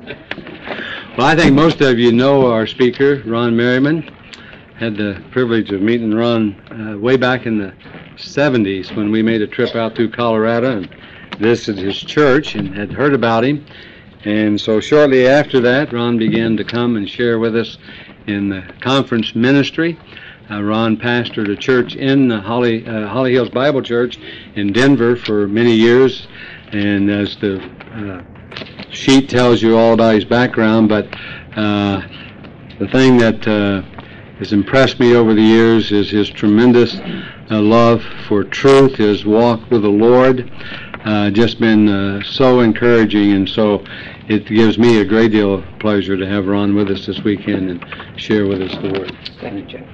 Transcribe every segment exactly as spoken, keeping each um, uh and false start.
Well, I think most of you know our speaker, Ron Merriman. Had the privilege of meeting Ron uh, way back in the seventies when we made a trip out through Colorado and visited his church and had heard about him. And so shortly after that, Ron began to come and share with us in the conference ministry. Uh, Ron pastored a church in uh, Holly, uh, Holly Hills Bible Church in Denver for many years. And as the uh, sheet tells you all about his background, but uh, the thing that uh, has impressed me over the years is his tremendous uh, love for truth, his walk with the Lord. Uh, just been uh, so encouraging, and so it gives me a great deal of pleasure to have Ron with us this weekend and share with us the Word. Thank you, Jim.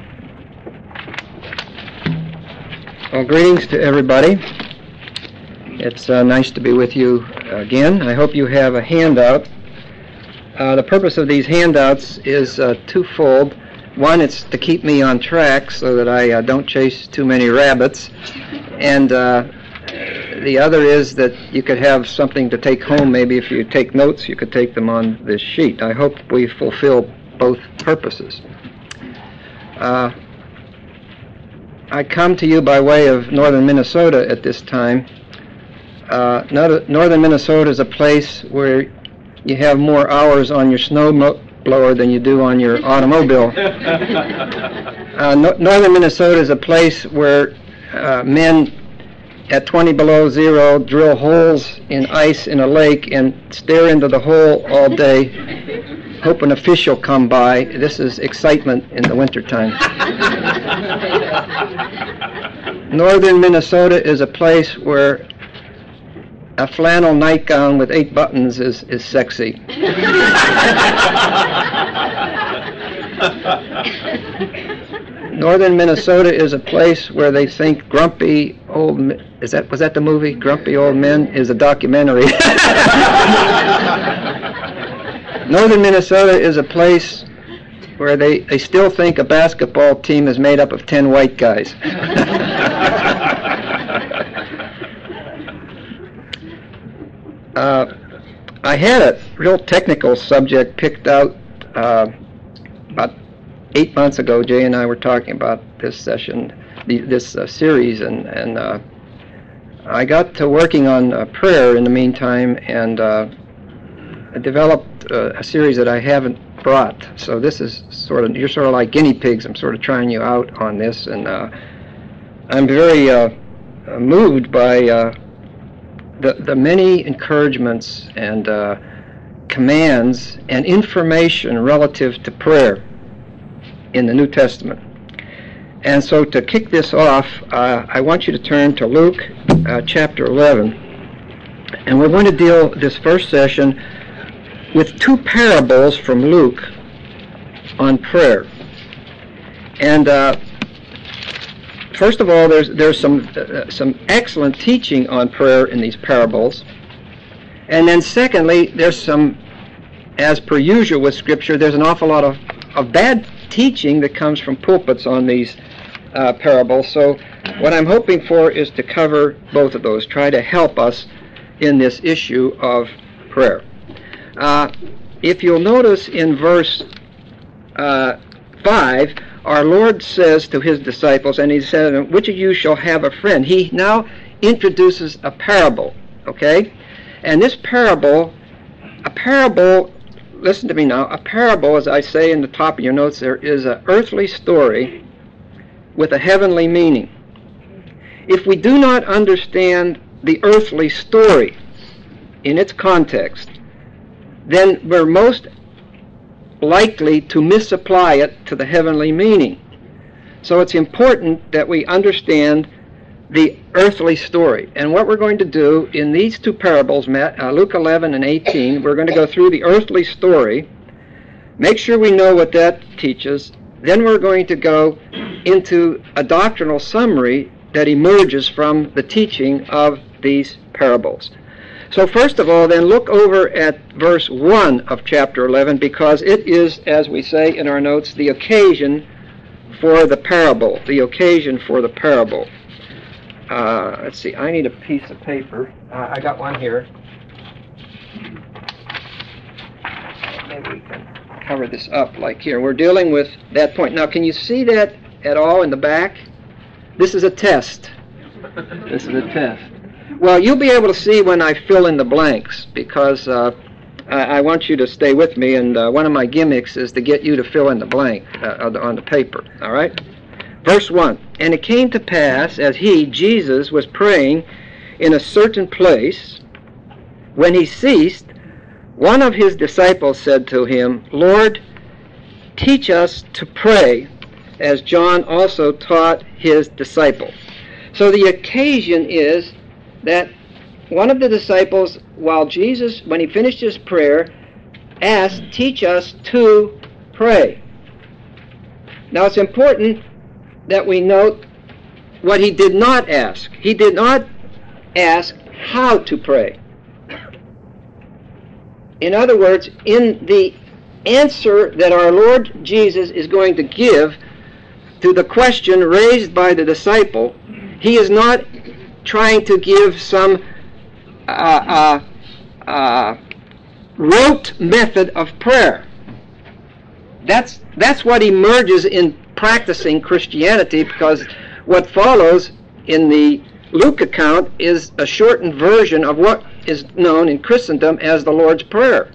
Well, greetings to everybody. It's uh, nice to be with you again. I hope you have a handout. Uh, the purpose of these handouts is uh, twofold. One, it's to keep me on track so that I uh, don't chase too many rabbits. And uh, the other is that you could have something to take home. Maybe if you take notes, you could take them on this sheet. I hope we fulfill both purposes. Uh, I come to you by way of northern Minnesota at this time. Uh, northern Minnesota is a place where you have more hours on your snow blower than you do on your automobile. uh, no, northern Minnesota is a place where uh, men at twenty below zero drill holes in ice in a lake and stare into the hole all day, hoping a fish will come by. This is excitement in the wintertime. Northern Minnesota is a place where a flannel nightgown with eight buttons is, is sexy. Northern Minnesota is a place where they think grumpy old men, is that was that the movie Grumpy Old Men is a documentary. Northern Minnesota is a place where they, they still think a basketball team is made up of ten white guys. Uh, I had a real technical subject picked out uh, about eight months ago. Jay and I were talking about this session, the, this uh, series, and, and uh, I got to working on uh, prayer in the meantime, and uh, I developed uh, a series that I haven't brought. So this is sort of, you're sort of like guinea pigs. I'm sort of trying you out on this, and uh, I'm very uh, moved by uh, The, the many encouragements and uh, commands and information relative to prayer in the New Testament. And so to kick this off, uh, I want you to turn to Luke uh, chapter eleven. And we're going to deal this first session with two parables from Luke on prayer. And uh, First of all, there's there's some uh, some excellent teaching on prayer in these parables, and then secondly, there's some, as per usual with Scripture, there's an awful lot of, of bad teaching that comes from pulpits on these uh, parables. So what I'm hoping for is to cover both of those, try to help us in this issue of prayer. Uh, if you'll notice in verse uh, five, our Lord says to his disciples, and he said, which of you shall have a friend? He now introduces a parable, okay? And this parable, a parable, listen to me now, a parable, as I say in the top of your notes there, is an earthly story with a heavenly meaning. If we do not understand the earthly story in its context, then we're most likely to misapply it to the heavenly meaning. So it's important that we understand the earthly story. And what we're going to do in these two parables, uh, Luke eleven and eighteen, we're going to go through the earthly story, make sure we know what that teaches, then we're going to go into a doctrinal summary that emerges from the teaching of these parables. So first of all, then look over at verse one of chapter eleven, because it is, as we say in our notes, the occasion for the parable. The occasion for the parable. Uh, let's see, I need a piece of paper. Uh, I got one here. we can cover this up like here. We're dealing with that point. Now, can you see that at all in the back? This is a test. This is a test. Well, you'll be able to see when I fill in the blanks, because uh, I, I want you to stay with me, and uh, one of my gimmicks is to get you to fill in the blank uh, on, the, on the paper, all right? Verse one, and it came to pass, as he, Jesus, was praying in a certain place, when he ceased, one of his disciples said to him, Lord, teach us to pray, as John also taught his disciples. So the occasion is that one of the disciples, while Jesus, when he finished his prayer, asked, teach us to pray. Now it's important that we note what he did not ask. He did not ask how to pray. In other words, in the answer that our Lord Jesus is going to give to the question raised by the disciple, he is not trying to give some uh, uh, uh, rote method of prayer. That's, that's what emerges in practicing Christianity, because what follows in the Luke account is a shortened version of what is known in Christendom as the Lord's Prayer.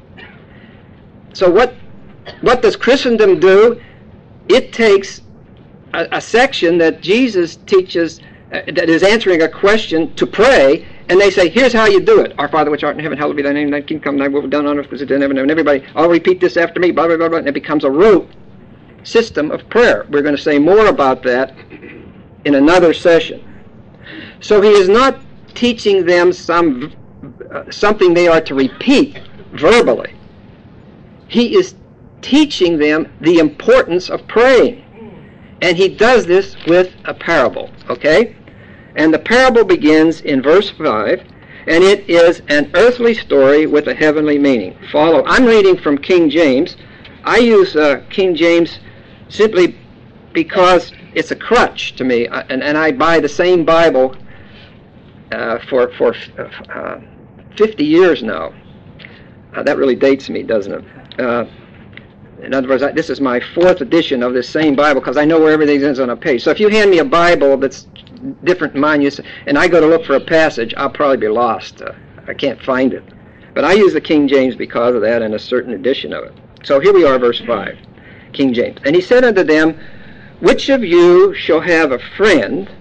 So what, what does Christendom do? It takes a, a section that Jesus teaches uh, that is answering a question to pray, and they say, here's how you do it. Our Father which art in heaven, hallowed be thy name, thy kingdom come, thy will be done on earth as it is in heaven. And everybody, I'll repeat this after me, blah, blah, blah, blah, and it becomes a rote system of prayer. We're going to say more about that in another session. So he is not teaching them some uh, something they are to repeat verbally. He is teaching them the importance of praying. And he does this with a parable, okay? And the parable begins in verse five, and it is an earthly story with a heavenly meaning. Follow. I'm reading from King James. I use uh, King James simply because it's a crutch to me, and, and I buy the same Bible uh, for, for uh, fifty years now. Uh, that really dates me, doesn't it? Uh, in other words, I, this is my fourth edition of this same Bible, because I know where everything is on a page. So if you hand me a Bible that's different than mine, you say, and I go to look for a passage, I'll probably be lost. Uh, I can't find it. But I use the King James because of that and a certain edition of it. So here we are, verse five, King James. And he said unto them, which of you shall have a friend,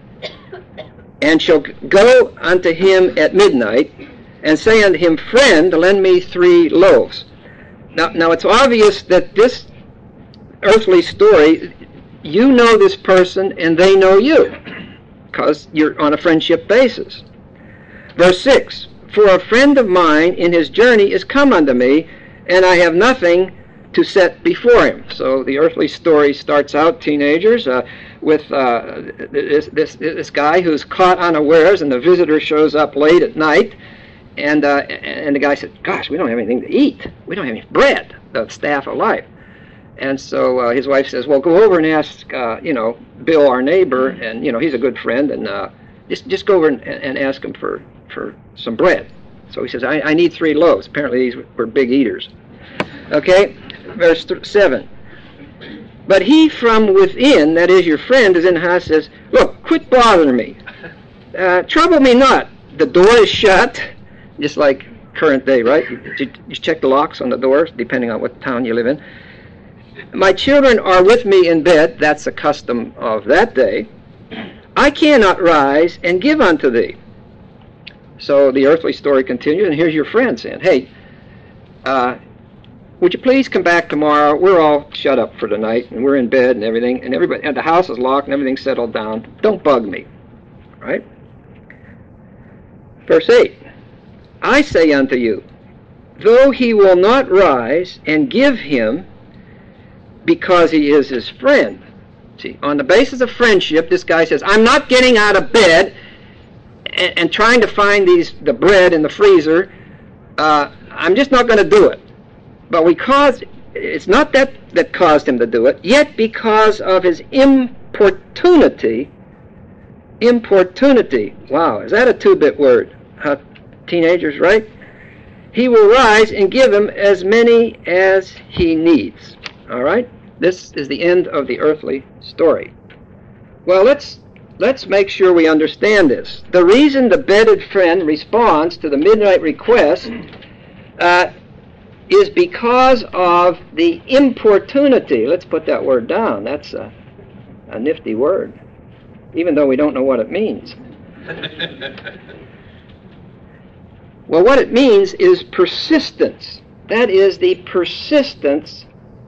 and shall go unto him at midnight, and say unto him, friend, lend me three loaves. Now, now it's obvious that this earthly story, you know this person and they know you, because you're on a friendship basis. Verse six, for a friend of mine in his journey is come unto me, and I have nothing to set before him. So the earthly story starts out, teenagers, uh, with uh, this, this, this guy who's caught unawares, and the visitor shows up late at night, and uh, and the guy said, gosh, we don't have anything to eat. We don't have any bread, the staff of life. And so uh, his wife says, well, go over and ask, uh, you know, Bill, our neighbor, and, you know, he's a good friend, and uh, just just go over and, and ask him for, for some bread. So he says, I, I need three loaves. Apparently these were big eaters. Okay, verse th- seven. But he from within, that is your friend, is in the house, says, look, quit bothering me. Uh, trouble me not. The door is shut, just like current day, right? You, you check the locks on the doors, depending on what town you live in. My children are with me in bed. That's the custom of that day. I cannot rise and give unto thee. So the earthly story continues, and here's your friend saying, hey, uh, would you please come back tomorrow? We're all shut up for the night, and we're in bed and everything, and everybody, and the house is locked and everything's settled down. Don't bug me, right? Verse eight, I say unto you, though he will not rise and give him, because he is his friend. See, on the basis of friendship, this guy says, I'm not getting out of bed and, and trying to find these the bread in the freezer. Uh, I'm just not going to do it. But because it's not that that caused him to do it, yet because of his importunity, importunity, wow, is that a two-bit word? Uh, teenagers, right? he will rise and give him as many as he needs. All right? This is the end of the earthly story. Well, let's let's make sure we understand this. The reason the bedded friend responds to the midnight request uh, is because of the importunity. Let's put that word down. That's a, a nifty word, even though we don't know what it means. Well, what it means is persistence. That is the persistence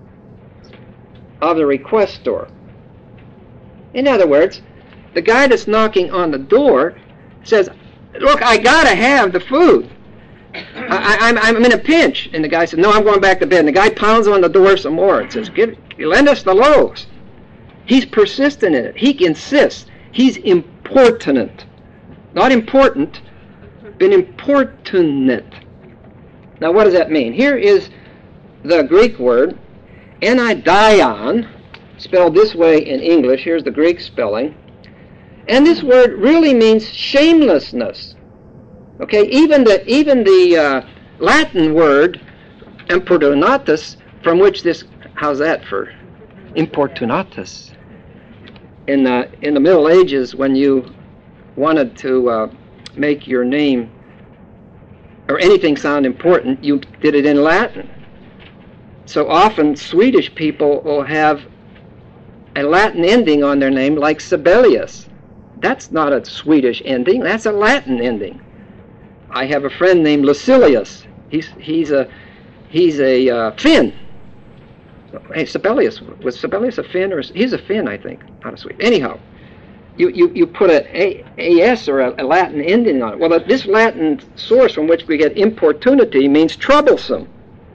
of the requestor. In other words, the guy that's knocking on the door says, look, I gotta have the food. I, I'm, I'm in a pinch. And the guy says, no, I'm going back to bed. And the guy pounds on the door some more and says, Give, lend us the loaves. He's persistent in it. He insists. He's importunate. Not important, but importunate. Now, what does that mean? Here is the Greek word, enaidion, spelled this way in English. Here's the Greek spelling. And this word really means shamelessness. Okay, even the even the uh, Latin word importunatus, from which this, how's that for importunatus? In the in the Middle Ages, when you wanted to uh, make your name or anything sound important, you did it in Latin. So often Swedish people will have a Latin ending on their name, like Sibelius. That's not a Swedish ending, that's a Latin ending. I have a friend named Lucilius. He's he's a he's a uh, Finn. Hey, Sibelius, was Sibelius a Finn, or he's a Finn, I think, not a Swede. Anyhow, you you you put a, a AS or a, a Latin ending on it. Well, this Latin source from which we get importunity means troublesome.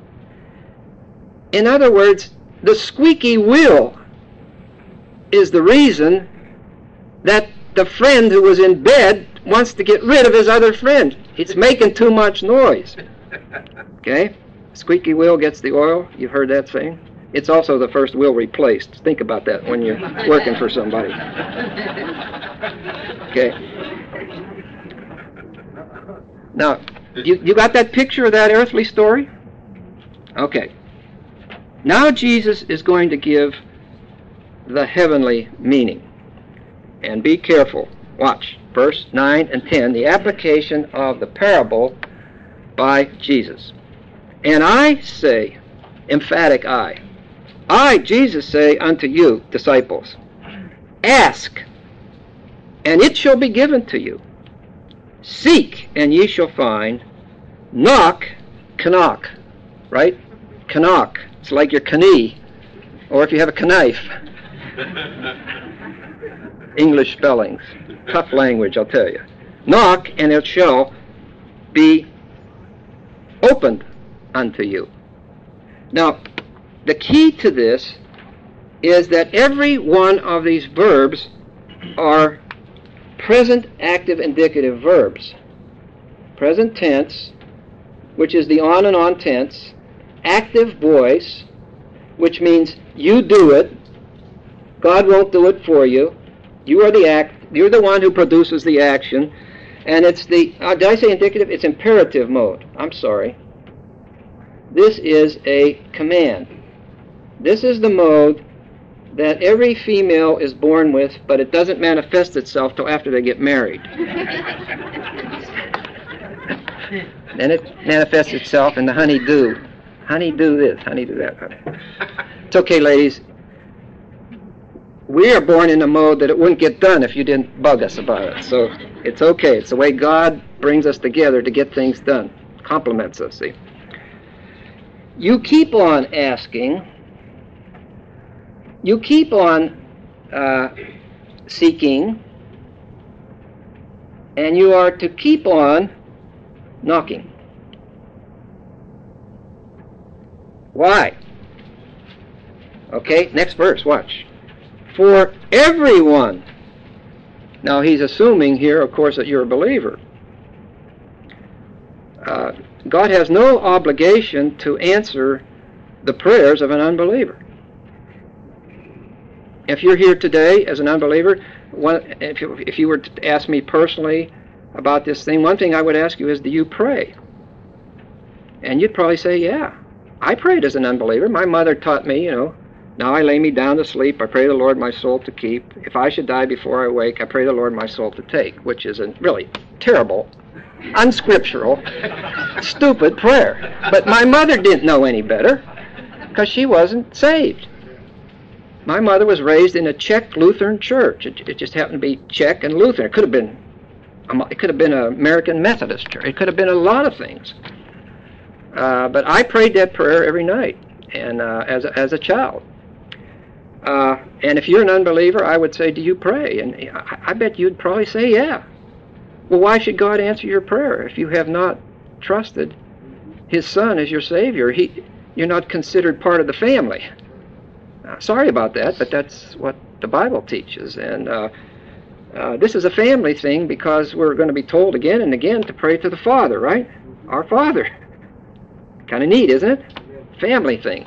In other words, the squeaky wheel is the reason that the friend who was in bed wants to get rid of his other friend. It's making too much noise. Okay? Squeaky wheel gets the oil. You've heard that saying? It's also the first wheel replaced. Think about that when you're working for somebody. Okay? Now, you, you got that picture of that earthly story? Okay. Now Jesus is going to give the heavenly meaning. And be careful. Watch. Verse nine and ten, the application of the parable by Jesus. And I say, emphatic I, I, Jesus, say unto you, disciples, ask, and it shall be given to you. Seek, and ye shall find. Knock, knock, right? Knock. It's like your knee, or if you have a knife. English spellings. Tough language, I'll tell you. Knock, and it shall be opened unto you. Now, the key to this is that every one of these verbs are present active indicative verbs. Present tense, which is the on and on tense. Active voice, which means you do it. God won't do it for you. You are the act. You're the one who produces the action. And it's the, uh, did I say indicative? It's imperative mode. I'm sorry. This is a command. This is the mode that every female is born with, but it doesn't manifest itself till after they get married. Then it manifests itself in the honey-do. Honey-do this, honey-do that. Honey. It's okay, ladies. We are born in a mode that it wouldn't get done if you didn't bug us about it. So it's okay. It's the way God brings us together to get things done. Compliments us, see. You keep on asking. You keep on uh, seeking. And you are to keep on knocking. Why? Okay, next verse, watch. For everyone. Now he's assuming here, of course, that you're a believer. Uh, God has no obligation to answer the prayers of an unbeliever. If you're here today as an unbeliever, one, if, you, if you were to ask me personally about this thing, one thing I would ask you is, do you pray? And you'd probably say, yeah, I prayed as an unbeliever. My mother taught me, you know, now I lay me down to sleep. I pray the Lord my soul to keep. If I should die before I wake, I pray the Lord my soul to take, which is a really terrible, unscriptural, stupid prayer. But my mother didn't know any better because she wasn't saved. My mother was raised in a Czech Lutheran church. It, it just happened to be Czech and Lutheran. It could have been, it could have been an American Methodist church. It could have been a lot of things. Uh, but I prayed that prayer every night, and uh, as a, as a child. Uh, and if you're an unbeliever, I would say, do you pray? And I, I bet you'd probably say, yeah. Well, why should God answer your prayer if you have not trusted His Son as your Savior? He, you're not considered part of the family. Uh, sorry about that, but that's what the Bible teaches. And uh, uh, this is a family thing because we're going to be told again and again to pray to the Father, right? Our Father. Kind of neat, isn't it? Family thing.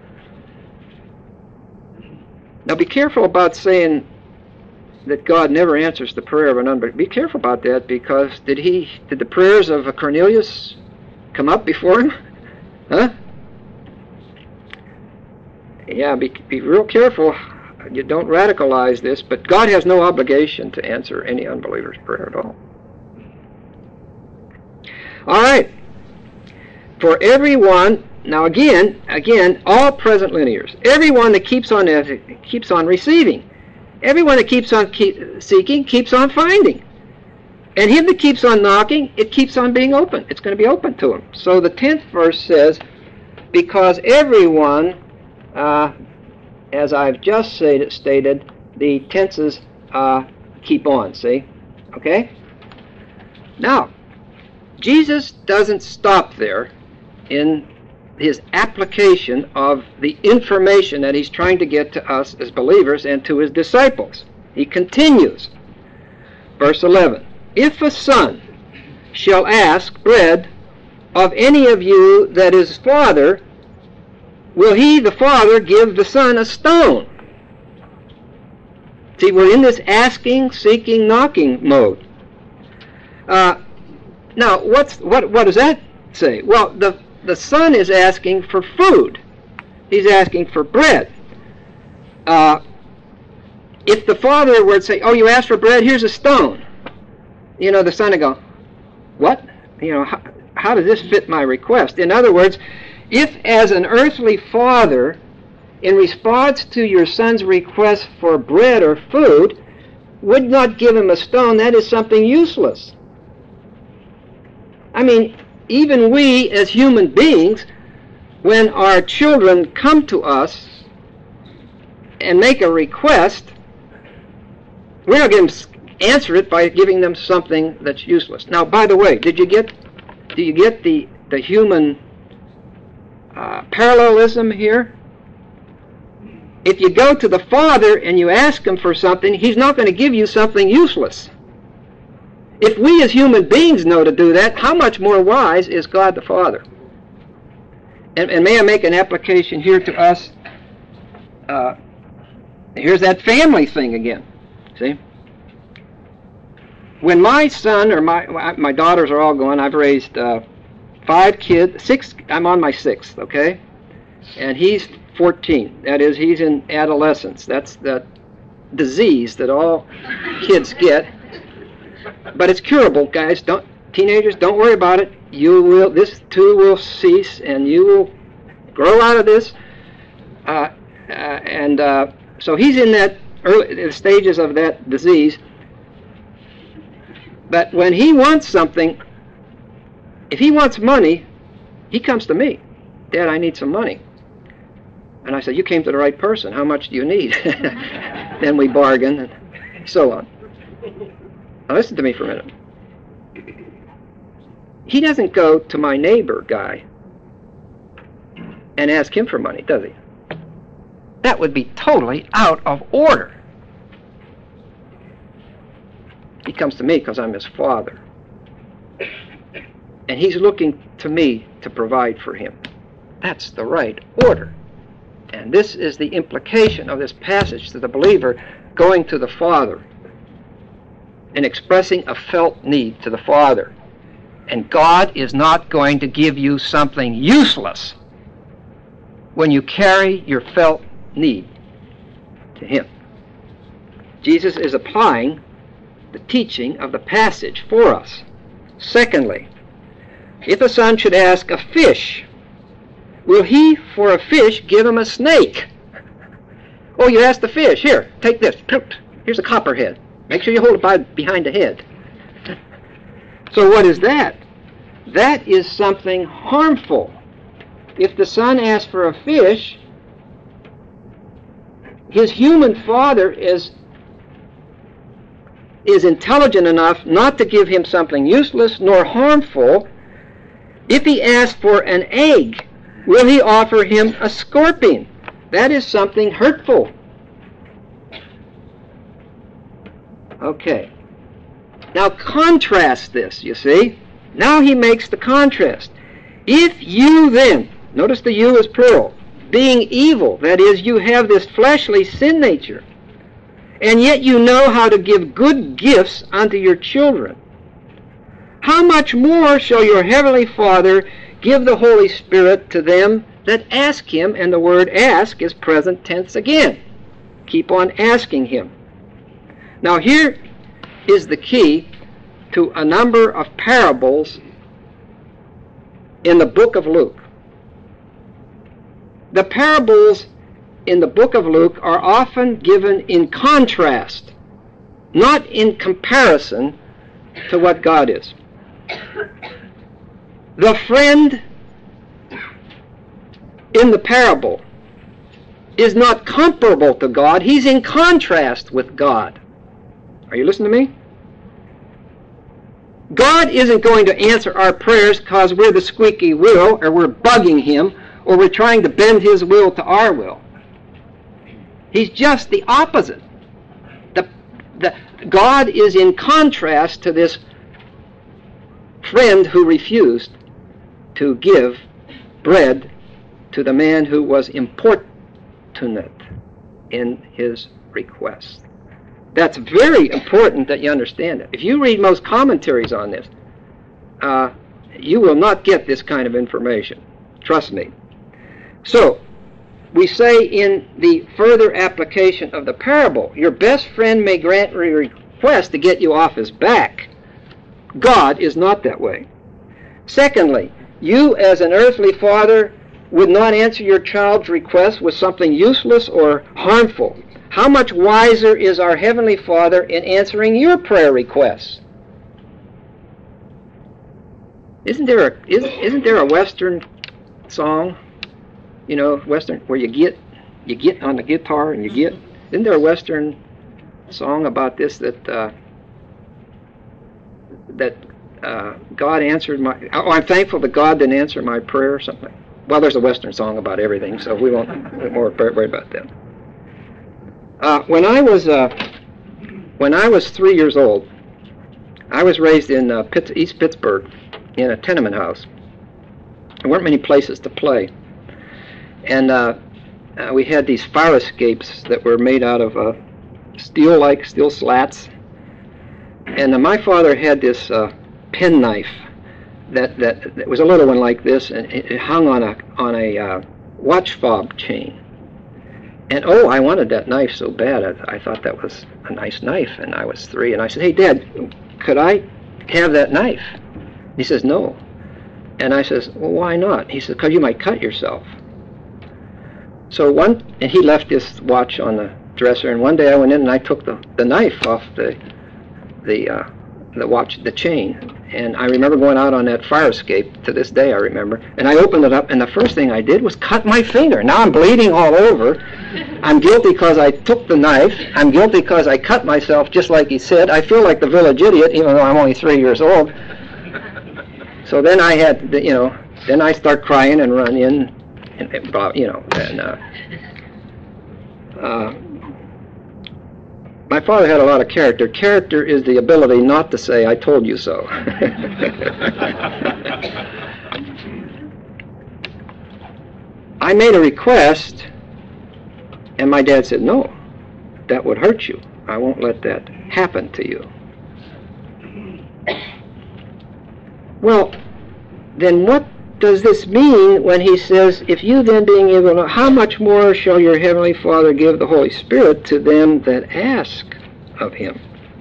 Now be careful about saying that God never answers the prayer of an unbeliever. Be careful about that, because did he did the prayers of Cornelius come up before him? Huh? Yeah, be, be real careful. You don't radicalize this, but God has no obligation to answer any unbeliever's prayer at all. All right. For everyone, now again, again, all present linears, everyone that keeps on keeps on receiving, everyone that keeps on keep seeking keeps on finding, and him that keeps on knocking, it keeps on being open. It's going to be open to him. So the tenth verse says, because everyone, uh, as I've just said, stated, the tenses uh, keep on. See, okay? Now, Jesus doesn't stop there in his application of the information that he's trying to get to us as believers and to his disciples. He continues. Verse eleven, if a son shall ask bread of any of you that is father, will he, the father, give the son a stone? See, we're in this asking, seeking, knocking mode. Uh, now, what's what? What does that say? Well, the the son is asking for food. He's asking for bread. Uh, if the father were to say, "Oh, you asked for bread? Here's a stone," you know, the son would go, "What? You know, how, how does this fit my request?" In other words, if as an earthly father, in response to your son's request for bread or food, would not give him a stone, that is something useless. I mean, even we as human beings, when our children come to us and make a request, we're not going to answer it by giving them something that's useless. Now, by the way, did you get do you get the the human uh, parallelism here? If you go to the Father and you ask him for something, he's not going to give you something useless. If we as human beings know to do that, how much more wise is God the Father? And, and may I make an application here to us? Uh, here's that family thing again. See? When my son or my my daughters are all gone, I've raised uh, five kids, six, I'm on my sixth, okay? And he's fourteen. That is, he's in adolescence. That's that disease that all kids get. But it's curable, guys. Don't teenagers, don't worry about it. You will. This too will cease, and you will grow out of this. Uh, uh, and uh, so he's in that early stages of that disease. But when he wants something, if he wants money, he comes to me. Dad, I need some money. And I said, you came to the right person. How much do you need? Then we bargain and so on. Now listen to me for a minute. He doesn't go to my neighbor guy and ask him for money, does he? That would be totally out of order. He comes to me because I'm his father. And he's looking to me to provide for him. That's the right order. And this is the implication of this passage to the believer going to the Father and expressing a felt need to the Father. And God is not going to give you something useless when you carry your felt need to Him. Jesus is applying the teaching of the passage for us. Secondly, if a son should ask a fish, will he for a fish give him a snake? Oh, you asked the fish, here, take this. Here's a copperhead. Make sure you hold it by, behind the head. So what is that? That is something harmful. If the son asks for a fish, his human father is, is intelligent enough not to give him something useless nor harmful. If he asks for an egg, will he offer him a scorpion? That is something hurtful. Okay. Now contrast this, you see. Now he makes the contrast. If you then, notice the you is plural, being evil, that is, you have this fleshly sin nature, and yet you know how to give good gifts unto your children, how much more shall your heavenly Father give the Holy Spirit to them that ask Him? And the word ask is present tense again. Keep on asking Him. Now here is the key to a number of parables in the book of Luke. The parables in the book of Luke are often given in contrast, not in comparison to what God is. The friend in the parable is not comparable to God. He's in contrast with God. Are you listening to me? God isn't going to answer our prayers because we're the squeaky wheel, or we're bugging Him, or we're trying to bend His will to our will. He's just the opposite. The, the, God is in contrast to this friend who refused to give bread to the man who was importunate in his request. That's very important that you understand it. If you read most commentaries on this, uh, you will not get this kind of information. Trust me. So, we say in the further application of the parable, your best friend may grant a request to get you off his back. God is not that way. Secondly, you as an earthly father would not answer your child's request with something useless or harmful. How much wiser is our Heavenly Father in answering your prayer requests? Isn't there a isn't, isn't there a Western song, you know, Western, where you get you get on the guitar and you get? Isn't there a Western song about this that uh, that uh, God answered my? Oh, I'm thankful that God didn't answer my prayer or something. Well, there's a Western song about everything, so we won't worry about that. Uh, when I was uh, when I was three years old, I was raised in uh, Pitts, East Pittsburgh in a tenement house. There weren't many places to play, and uh, uh, we had these fire escapes that were made out of uh, steel-like steel slats. And uh, my father had this uh, penknife that, that that was a little one like this, and it, it hung on a on a uh, watch fob chain. And oh, I wanted that knife so bad. I, I thought that was a nice knife, and I was three. And I said, "Hey, Dad, could I have that knife?" He says, "No." And I says, "Well, why not?" He says, "Because you might cut yourself." So one, and he left this watch on the dresser. And one day I went in and I took the, the knife off the the uh, the watch, the chain. And I remember going out on that fire escape, to this day I remember, and I opened it up, and the first thing I did was cut my finger. Now I'm bleeding all over. I'm guilty because I took the knife. I'm guilty because I cut myself, just like he said. I feel like the village idiot, even though I'm only three years old. So then I had, the, you know, then I start crying and run in, and, and you know, and uh, uh, my father had a lot of character. Character is the ability not to say, "I told you so." I made a request, and my dad said, "No, that would hurt you. I won't let that happen to you." Well, then what does this mean when he says, if you then being able to know, how much more shall your heavenly Father give the Holy Spirit to them that ask of him?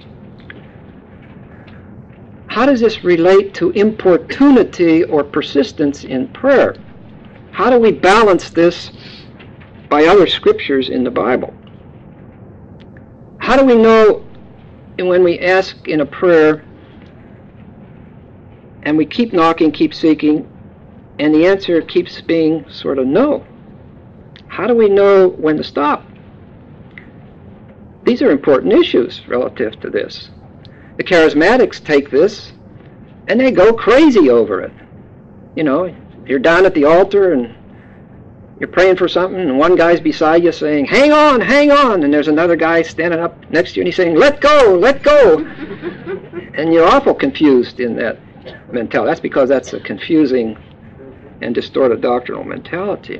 How does this relate to importunity or persistence in prayer? How do we balance this by other scriptures in the Bible? How do we know when we ask in a prayer and we keep knocking, keep seeking, and the answer keeps being sort of no? How do we know when to stop? These are important issues relative to this. The charismatics take this and they go crazy over it. You know, you're down at the altar and you're praying for something and one guy's beside you saying, hang on, hang on, and there's another guy standing up next to you and he's saying, let go, let go. And you're awful confused in that mentality. That's because that's a confusing and distorted doctrinal mentality.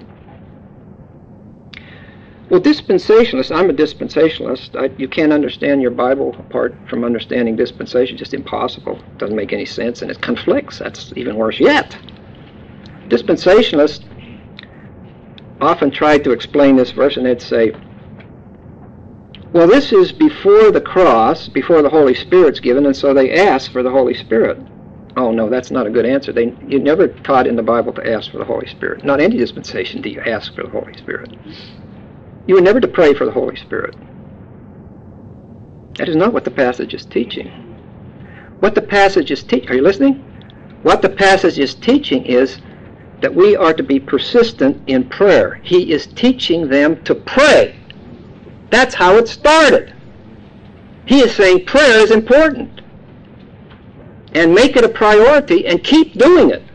Well, dispensationalists, I'm a dispensationalist. I, you can't understand your Bible apart from understanding dispensation. Just impossible. It doesn't make any sense, and it conflicts. That's even worse yet. Dispensationalists often tried to explain this verse, and they'd say, well, this is before the cross, before the Holy Spirit's given, and so they ask for the Holy Spirit. Oh, no, that's not a good answer. They, you never taught in the Bible to ask for the Holy Spirit. Not any dispensation do you ask for the Holy Spirit. You were never to pray for the Holy Spirit. That is not what the passage is teaching. What the passage is teaching, are you listening? What the passage is teaching is that we are to be persistent in prayer. He is teaching them to pray. That's how it started. He is saying prayer is important. And make it a priority and keep doing it.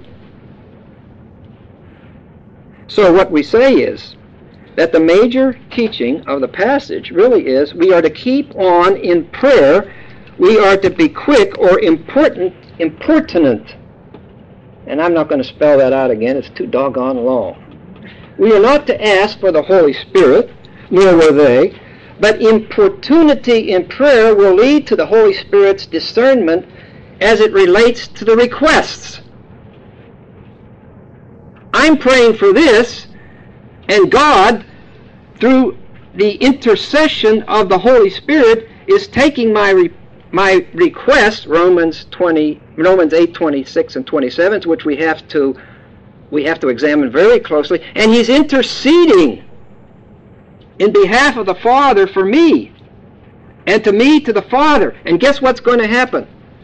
So what we say is that the major teaching of the passage really is we are to keep on in prayer. We are to be quick or important, impertinent. And I'm not going to spell that out again. It's too doggone long. We are not to ask for the Holy Spirit, nor were they, but importunity in prayer will lead to the Holy Spirit's discernment as it relates to the requests. I'm praying for this, and God, through the intercession of the Holy Spirit, is taking my re- my request, Romans twenty, Romans eight twenty-six and twenty-seven, which we have to we have to examine very closely, and He's interceding in behalf of the Father for me, and to me to the Father. And guess what's going to happen?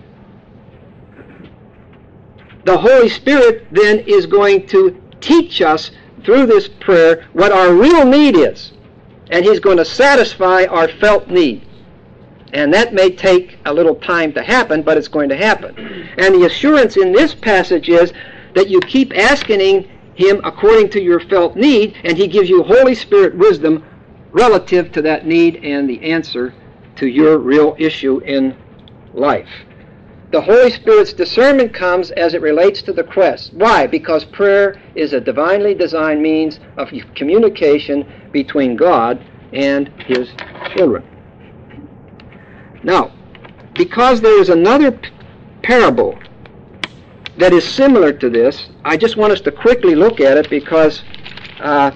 The Holy Spirit then is going to teach us through this prayer what our real need is. And He's going to satisfy our felt need. And that may take a little time to happen, but it's going to happen. And the assurance in this passage is that you keep asking Him according to your felt need, and He gives you Holy Spirit wisdom relative to that need and the answer to your real issue in life. The Holy Spirit's discernment comes as it relates to the quest. Why? Because prayer is a divinely designed means of communication between God and His children. Now, because there is another p- parable that is similar to this, I just want us to quickly look at it because uh,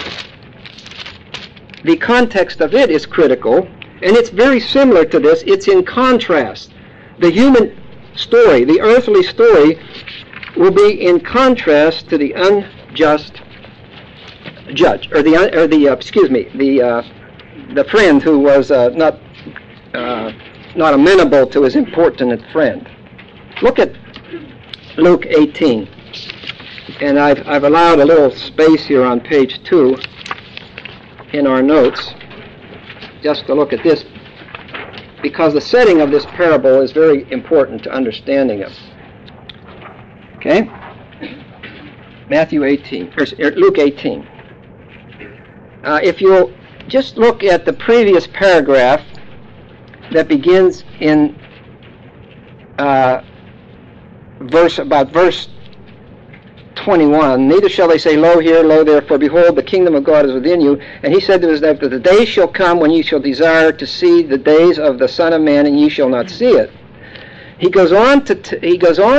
the context of it is critical, and it's very similar to this. It's in contrast. The human story, the earthly story, will be in contrast to the unjust judge, or the or the uh, excuse me, the uh, the friend who was uh, not uh, not amenable to his importunate friend. Look at Luke eighteen, and I've I've allowed a little space here on page two in our notes just to look at this, because the setting of this parable is very important to understanding it. Okay? Matthew eighteen, or Luke eighteen. Uh, if you'll just look at the previous paragraph that begins in uh, verse about verse twenty-one, neither shall they say, lo here, lo there, for behold, the kingdom of God is within you. And he said to us that the day shall come when ye shall desire to see the days of the Son of Man, and ye shall not see it. He goes on to t- he goes on to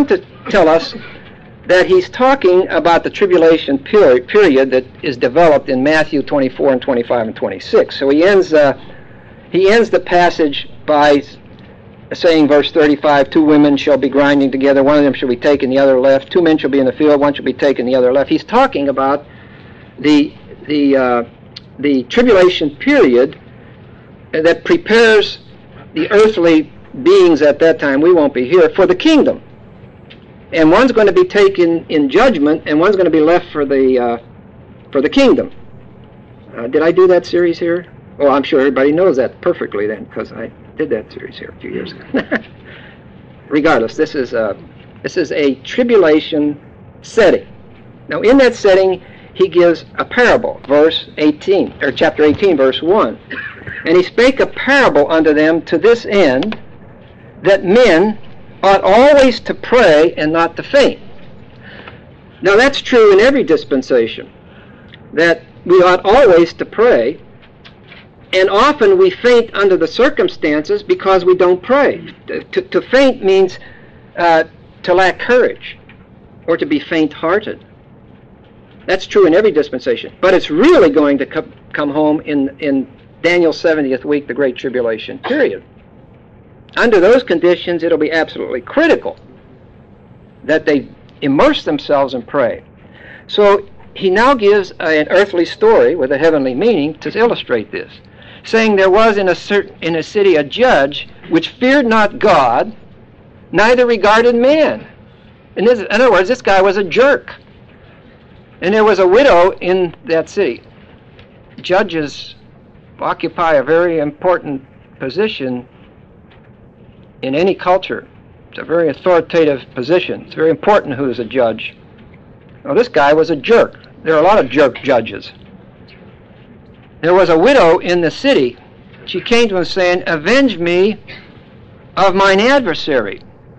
tell us that he's talking about the tribulation period, period that is developed in Matthew twenty-four and twenty-five and twenty-six. So he ends uh, he ends the passage by saying, verse thirty-five, two women shall be grinding together, one of them shall be taken, the other left. Two men shall be in the field, one shall be taken, the other left. He's talking about the the uh, the tribulation period that prepares the earthly beings at that time, we won't be here, for the kingdom. And one's going to be taken in judgment, and one's going to be left for the uh, for the kingdom. Uh, did I do that series here? Oh, I'm sure everybody knows that perfectly then, because I did that series here a few years ago. Regardless, this is a this is a tribulation setting. Now, in that setting, he gives a parable, verse eighteen, or chapter eighteen, verse one. And he spake a parable unto them to this end, that men ought always to pray and not to faint. Now that's true in every dispensation, that we ought always to pray, and often we faint under the circumstances because we don't pray. To, to faint means uh, to lack courage, or to be faint-hearted. That's true in every dispensation, but it's really going to co- come home in, in Daniel's seventieth week, the Great Tribulation period. Under those conditions, it'll be absolutely critical that they immerse themselves and pray. So he now gives an earthly story with a heavenly meaning to illustrate this, saying there was in a certain in a city a judge which feared not God, neither regarded man. In, this, in other words, this guy was a jerk. And there was a widow in that city. Judges occupy a very important position in any culture. It's a very authoritative position. It's very important who is a judge. Well, this guy was a jerk. There are a lot of jerk judges. There was a widow in the city. She came to him saying, "Avenge me of mine adversary."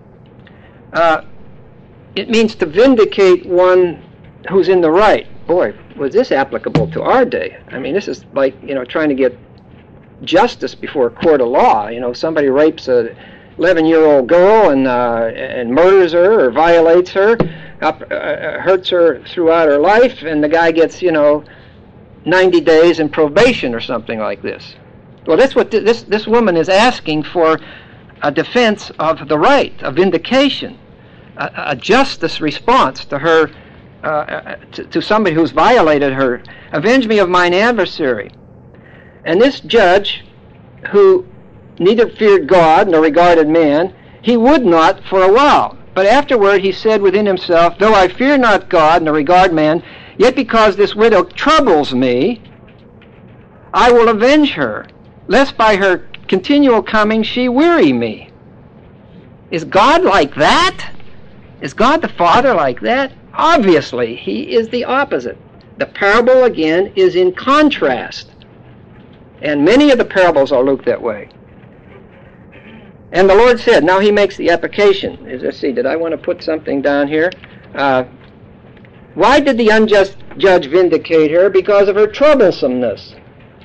Uh, it means to vindicate one who's in the right. Boy, was this applicable to our day. I mean, this is like, you know, trying to get justice before a court of law. You know, somebody rapes a eleven-year-old girl and uh, and murders her or violates her, up, uh, hurts her throughout her life, and the guy gets, you know, ninety days in probation or something like this. Well, that's what th- this this woman is asking for, a defense of the right, a vindication, a, a justice response to her, uh, to, to somebody who's violated her. Avenge me of mine adversary. And this judge, who neither feared God nor regarded man, he would not for a while. But afterward he said within himself, "Though I fear not God nor regard man, yet because this widow troubles me, I will avenge her, lest by her continual coming she weary me." Is God like that? Is God the Father like that? Obviously, he is the opposite. The parable, again, is in contrast. And many of the parables are looked that way. And the Lord said, now he makes the application. Let's see, did I want to put something down here? Uh, why did the unjust judge vindicate her? Because of her troublesomeness.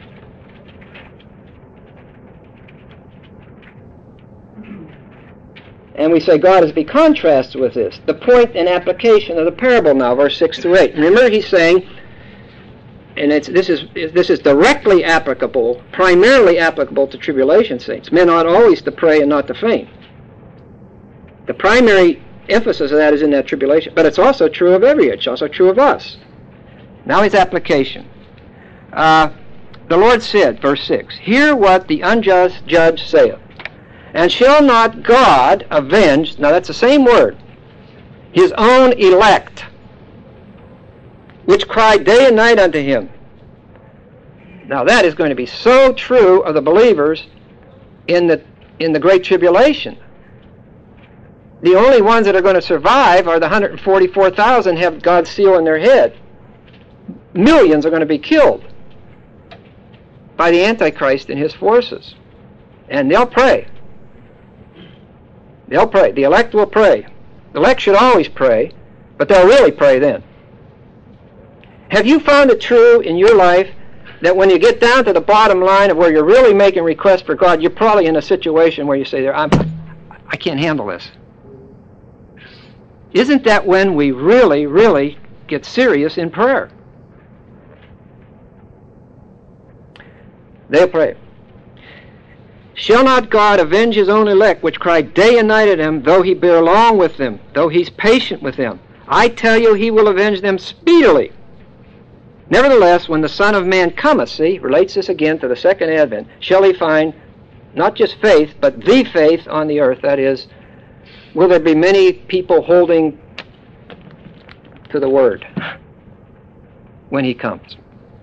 And we say God is to be contrasted with this. The point and application of the parable now, verse six through eight. And remember, he's saying, and it's, this is this is directly applicable, primarily applicable to tribulation saints. Men ought always to pray and not to faint. The primary emphasis of that is in that tribulation, but it's also true of every age. It's also true of us. Now his application. Uh, the Lord said, verse six, "Hear what the unjust judge saith. And shall not God avenge," now that's the same word, "his own elect, which cry day and night unto him?" Now that is going to be so true of the believers in the in the Great Tribulation. The only ones that are going to survive are the one hundred forty-four thousand have God's seal in their head. Millions are going to be killed by the Antichrist and his forces. And they'll pray. They'll pray. The elect will pray. The elect should always pray, but they'll really pray then. Have you found it true in your life that when you get down to the bottom line of where you're really making requests for God, you're probably in a situation where you say, I'm, I can't handle this. Isn't that when we really, really get serious in prayer? They'll pray. Shall not God avenge his own elect, which cry day and night at him, though he bear long with them, though he's patient with them? I tell you, he will avenge them speedily. Nevertheless, when the Son of Man cometh, see, relates this again to the second advent, shall he find not just faith, but the faith on the earth? That is, will there be many people holding to the word when he comes?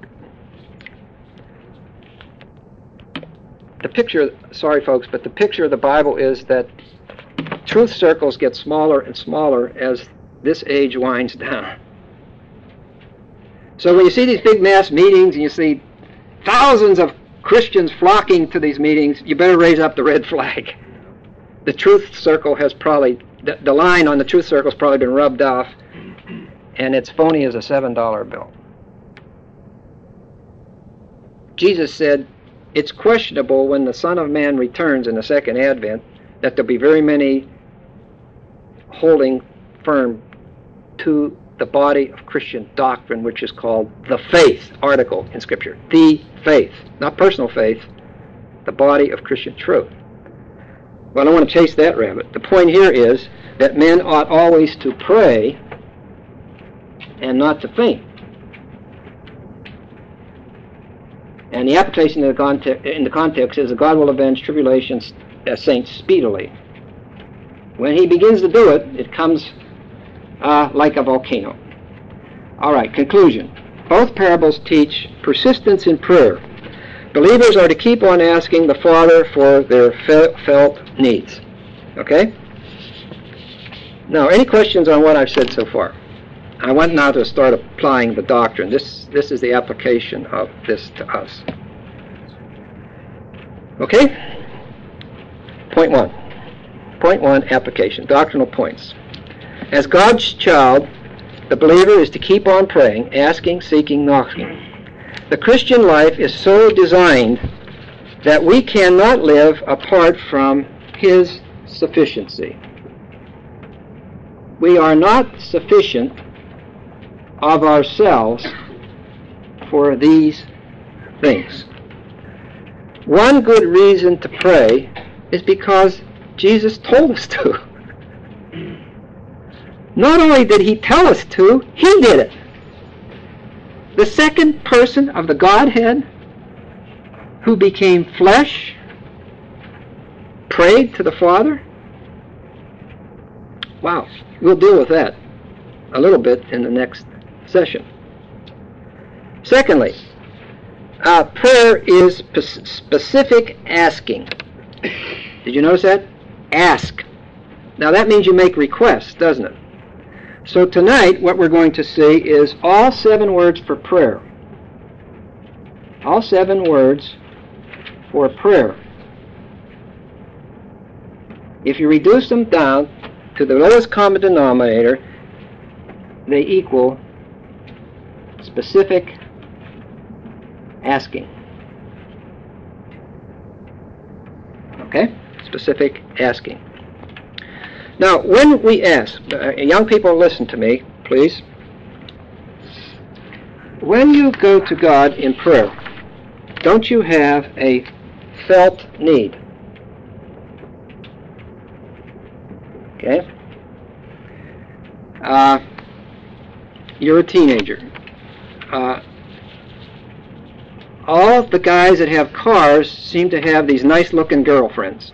The picture, sorry folks, but the picture of the Bible is that truth circles get smaller and smaller as this age winds down. So when you see these big mass meetings and you see thousands of Christians flocking to these meetings, you better raise up the red flag. The truth circle has probably, the, the line on the truth circle has probably been rubbed off, and it's phony as a seven dollar bill. Jesus said, it's questionable when the Son of Man returns in the second advent that there'll be very many holding firm to the body of Christian doctrine, which is called the faith article in Scripture. The faith, not personal faith, the body of Christian truth. Well, I don't want to chase that rabbit. The point here is that men ought always to pray and not to faint. And the application in the, context, in the context is that God will avenge tribulations as saints speedily. When he begins to do it, it comes uh, like a volcano. All right, conclusion. Both parables teach persistence in prayer. Believers are to keep on asking the Father for their fe- felt needs. Okay? Now, any questions on what I've said so far? I want now to start applying the doctrine. This, this is the application of this to us. Okay? Point one. Point one, application. Doctrinal points. As God's child, the believer is to keep on praying, asking, seeking, knocking. The Christian life is so designed that we cannot live apart from his sufficiency. We are not sufficient of ourselves for these things. One good reason to pray is because Jesus told us to. Not only did he tell us to, he did it. The second person of the Godhead who became flesh prayed to the Father. Wow, we'll deal with that a little bit in the next session. Secondly, uh, prayer is spe- specific asking. Did you notice that? Ask. Now that means you make requests, doesn't it? So tonight what we're going to see is all seven words for prayer. All seven words for prayer. If you reduce them down to the lowest common denominator, they equal specific asking. Okay? Specific asking. Now, when we ask, uh, young people listen to me, please. When you go to God in prayer, don't you have a felt need? Okay? Uh, you're a teenager. Uh, all the guys that have cars seem to have these nice-looking girlfriends.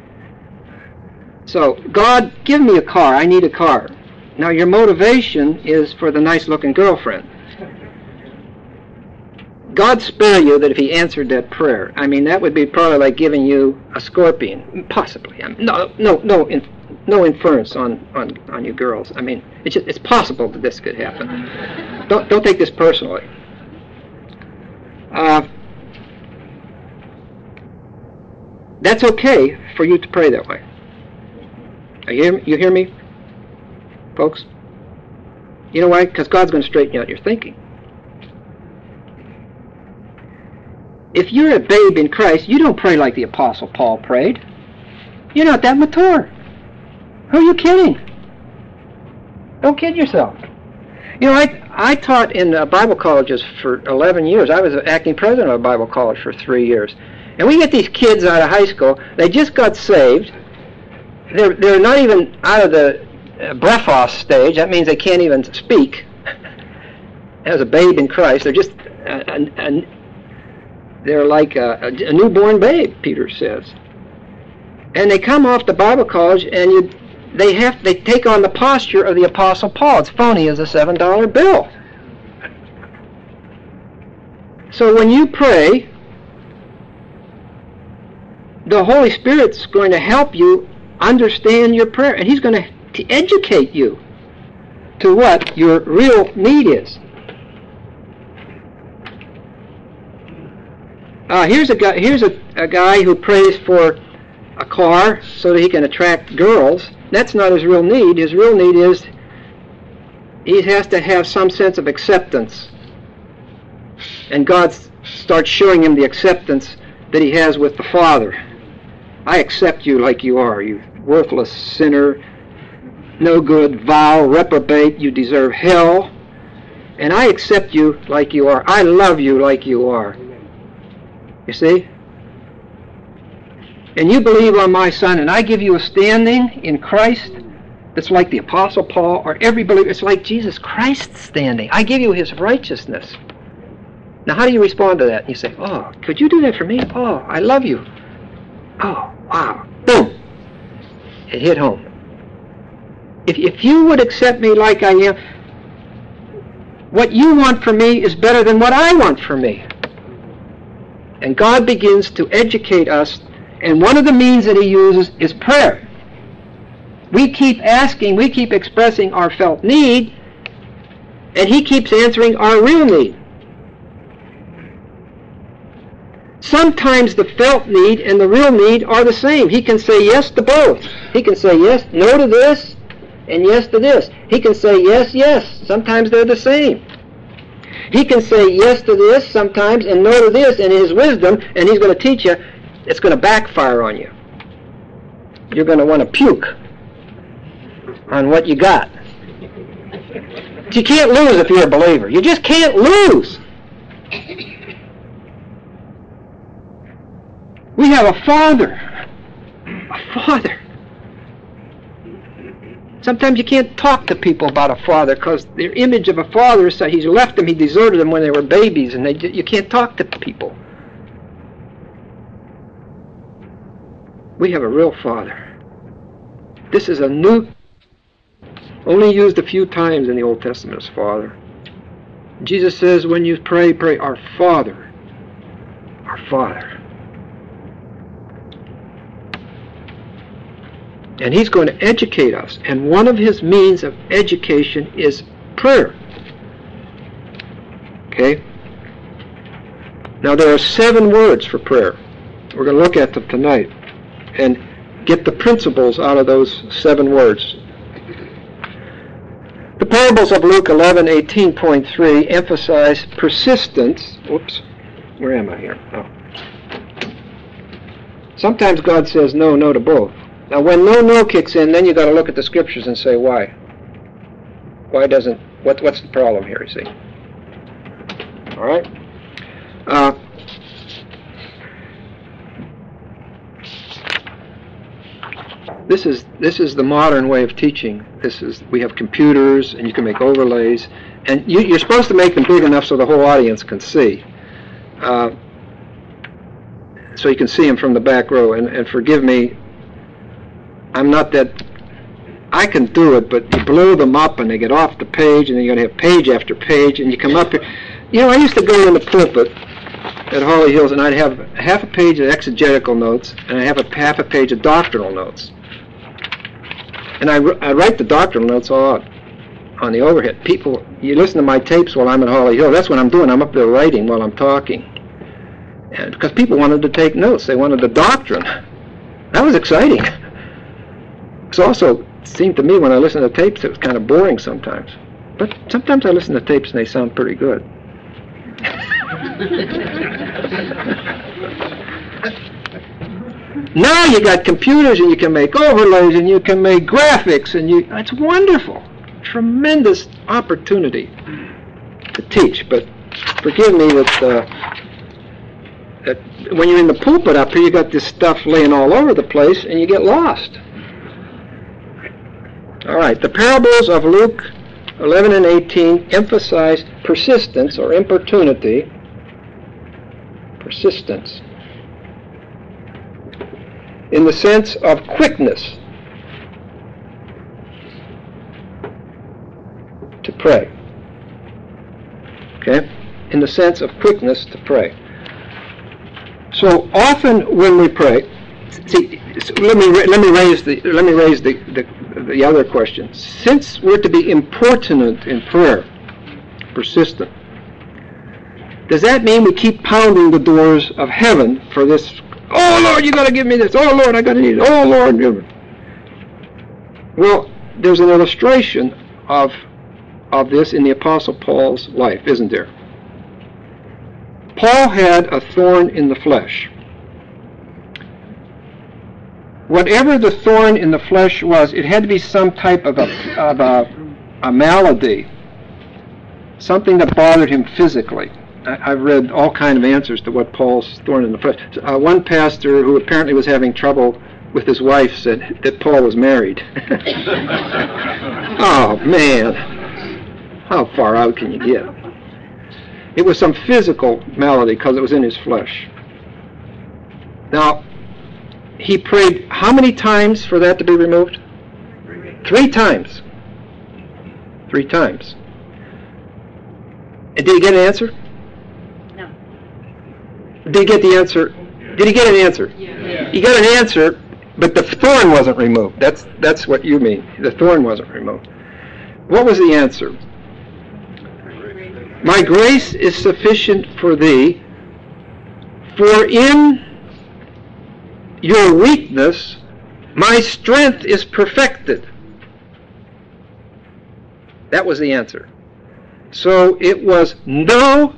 So, God, give me a car. I need a car. Now, your motivation is for the nice-looking girlfriend. God spare you that if he answered that prayer. I mean, that would be probably like giving you a scorpion. Possibly. I mean, no, no, no, in, no inference on, on, on you girls. I mean, it's just, it's possible that this could happen. Don't don't take this personally. Uh, that's okay for you to pray that way. You hear, you hear me, folks? You know why? Because God's going to straighten you out your thinking. If you're a babe in Christ, you don't pray like the Apostle Paul prayed. You're not that mature. Who are you kidding? Don't kid yourself. You know, I I taught in uh, Bible colleges for eleven years. I was acting president of a Bible college for three years. And we get these kids out of high school. They just got saved. They're, they're not even out of the uh, brephos stage. That means they can't even speak. As a babe in Christ, they're just, uh, a, a, they're like a, a newborn babe, Peter says. And they come off the Bible college, and you, they have they take on the posture of the Apostle Paul. It's phony as a seven dollar bill. So when you pray, the Holy Spirit's going to help you understand your prayer, and He's going to, to educate you to what your real need is. Uh, here's a guy. Here's a, a guy who prays for a car so that he can attract girls. That's not his real need. His real need is he has to have some sense of acceptance, and God starts showing him the acceptance that he has with the Father. I accept you like you are, you worthless sinner, no good, vile, reprobate, you deserve hell, and I accept you like you are. I love you like you are. You see? And you believe on my Son, and I give you a standing in Christ that's like the Apostle Paul or every believer. It's like Jesus Christ's standing. I give you His righteousness. Now, how do you respond to that? And you say, oh, could you do that for me? Oh, I love you. Oh, wow. Boom. It hit home. If, if you would accept me like I am, what you want for me is better than what I want for me. And God begins to educate us, and one of the means that He uses is prayer. We keep asking, we keep expressing our felt need, and He keeps answering our real need. Sometimes the felt need and the real need are the same. He can say yes to both. He can say yes, no to this, and yes to this. He can say yes, yes. Sometimes they're the same. He can say yes to this sometimes and no to this in His wisdom, and He's going to teach you it's going to backfire on you. You're going to want to puke on what you got. You can't lose if you're a believer. You just can't lose. We have a Father. A Father. Sometimes you can't talk to people about a father because their image of a father is that he's left them, he deserted them when they were babies, and they, you can't talk to people. We have a real Father. This is a new, only used a few times in the Old Testament as Father. Jesus says when you pray, pray, our Father. Our Father. And He's going to educate us. And one of His means of education is prayer. Okay? Now there are seven words for prayer. We're going to look at them tonight and get the principles out of those seven words. The parables of Luke eleven eighteen point three emphasize persistence. Whoops. Where am I here? Oh. Sometimes God says no, no to both. Now, when no, no kicks in, then you got to look at the scriptures and say, why? Why doesn't, what, what's the problem here, you see? All right? Uh, this is, this is the modern way of teaching. This is, we have computers, and you can make overlays, and you, you're supposed to make them big enough so the whole audience can see. Uh, so you can see them from the back row, and, and forgive me, I'm not that, I can do it, but you blow them up and they get off the page, and then you're going to have page after page, and you come up here. You know, I used to go in the pulpit at Holly Hills, and I'd have half a page of exegetical notes, and I'd have a half a page of doctrinal notes. And I, I write the doctrinal notes all out on the overhead. People, you listen to my tapes while I'm at Holly Hill, that's what I'm doing. I'm up there writing while I'm talking. And because people wanted to take notes. They wanted the doctrine. That was exciting. It also seemed to me when I listened to tapes it was kind of boring sometimes. But sometimes I listen to tapes and they sound pretty good. Now you got computers and you can make overlays and you can make graphics and you it's wonderful. tremendous opportunity to teach. But forgive me that, uh, that when you're in the pulpit up here, you got this stuff laying all over the place, and you get lost. All right, the parables of Luke eleven and eighteen emphasize persistence or importunity. Persistence. In the sense of quickness to pray. Okay? In the sense of quickness to pray. So often when we pray, see, let me let me raise the let me raise the, the the other question. Since we're to be importunate in prayer, persistent, does that mean we keep pounding the doors of heaven for this? Oh Lord, you got to give me this. Oh Lord, I got to need it. Oh Lord, give it. Well, there's an illustration of of this in the Apostle Paul's life, isn't there? Paul had a thorn in the flesh. Whatever the thorn in the flesh was, it had to be some type of a, of a, a malady, something that bothered him physically. I, I've read all kinds of answers to what Paul's thorn in the flesh. Uh, one pastor who apparently was having trouble with his wife said that Paul was married. Oh, man. How far out can you get? It was some physical malady because it was in his flesh. Now, he prayed how many times for that to be removed? Three times. Three times. And did he get an answer? No. Did he get the answer? Did he get an answer? Yeah. He got an answer, but the thorn wasn't removed. That's that's what you mean. The thorn wasn't removed. What was the answer? My grace is sufficient for thee, for in your weakness my strength is perfected. That was the answer. So it was no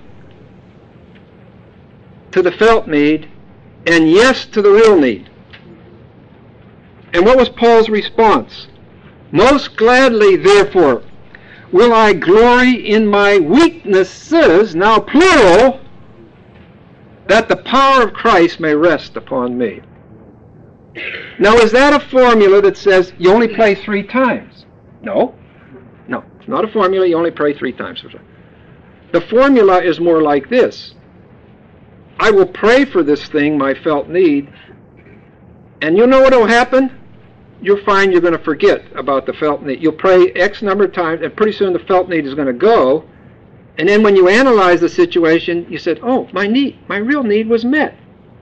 to the felt need and yes to the real need. And what was Paul's response? Most gladly, therefore, will I glory in my weaknesses, now plural, that the power of Christ may rest upon me. Now, is that a formula that says you only pray three times? No. No, it's not a formula you only pray three times. The formula is more like this. I will pray for this thing, my felt need, and you know what will happen? You'll find you're going to forget about the felt need. You'll pray X number of times, and pretty soon the felt need is going to go. And then when you analyze the situation, you said, oh, my need, my real need was met.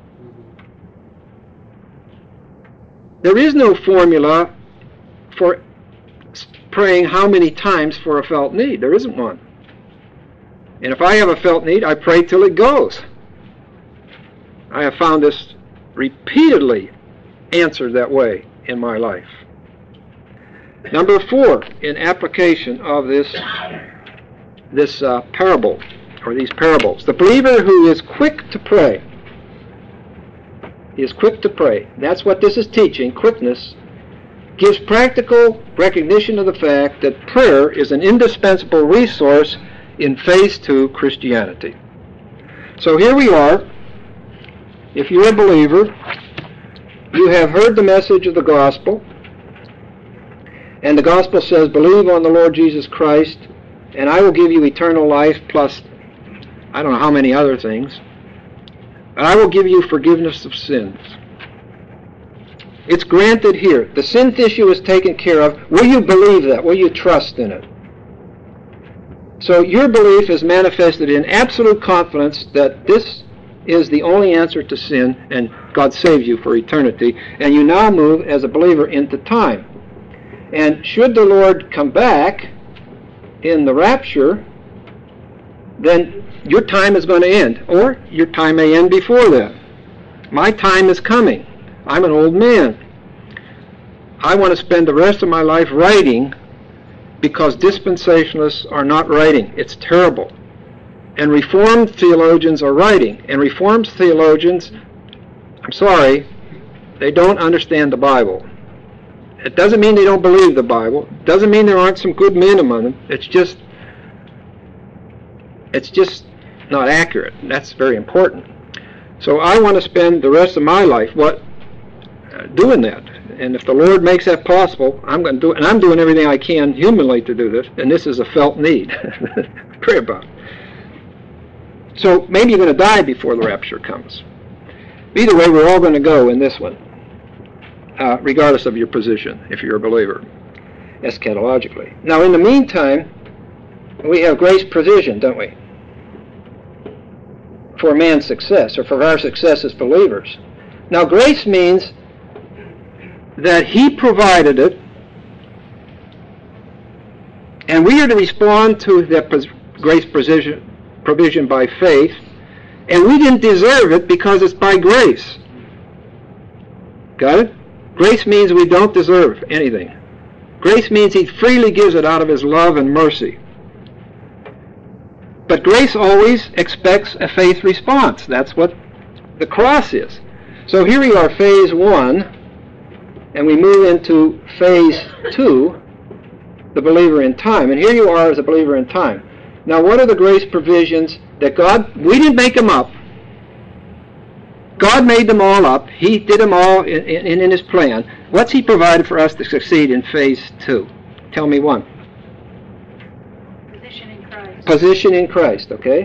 There is no formula for praying how many times for a felt need. There isn't one. And if I have a felt need, I pray till it goes. I have found this repeatedly answered that way in my life. Number four, in application of this, this uh, parable, or these parables, the believer who is quick to pray, he is quick to pray. That's what this is teaching, quickness, gives practical recognition of the fact that prayer is an indispensable resource in phase two Christianity. So here we are. If you're a believer, you have heard the message of the gospel, and the gospel says, believe on the Lord Jesus Christ, and I will give you eternal life, plus I don't know how many other things, and I will give you forgiveness of sins. It's granted here. The sin issue is taken care of. Will you believe that? Will you trust in it? So your belief is manifested in absolute confidence that this is the only answer to sin, and God saves you for eternity, and you now move as a believer into time. And should the Lord come back in the rapture, then your time is going to end, or your time may end before that. My time is coming. I'm an old man. I want to spend the rest of my life writing, because dispensationalists are not writing. It's terrible. And Reformed theologians are writing. And Reformed theologians, I'm sorry, they don't understand the Bible. It doesn't mean they don't believe the Bible. It doesn't mean there aren't some good men among them. It's just, it's just not accurate. And that's very important. So I want to spend the rest of my life what uh, doing that. And if the Lord makes that possible, I'm going to do it. And I'm doing everything I can humanly to do this. And this is a felt need. Pray about it. So maybe you're going to die before the rapture comes. Either way, we're all going to go in this one, uh, regardless of your position, if you're a believer, eschatologically. Now, in the meantime, we have grace provision, don't we? For man's success, or for our success as believers. Now, grace means that He provided it, and we are to respond to that grace provision, provision by faith, and we didn't deserve it because it's by grace. Got it? Grace means we don't deserve anything. Grace means He freely gives it out of His love and mercy. But grace always expects a faith response. That's what the cross is. So here we are, phase one, and we move into phase two, the believer in time. And here you are as a believer in time. Now, what are the grace provisions that God, we didn't make them up. God made them all up. He did them all in, in, in His plan. What's He provided for us to succeed in phase two? Tell me one. Position in Christ. Position in Christ, okay?